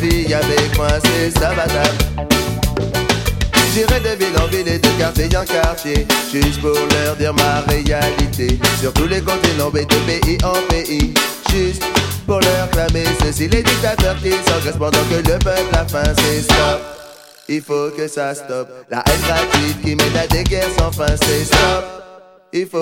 filles avec moi, c'est sabbatable. J'irai de ville en ville et de quartier en quartier, juste pour leur dire ma réalité. Sur tous les continents et de pays en pays, juste pour leur clamer ceci. Les dictateurs qui s'engraissent pendant que le peuple a faim, c'est stop. Il faut que ça stoppe. La haine gratuite qui mène à des guerres sans fin, c'est stop. Il faut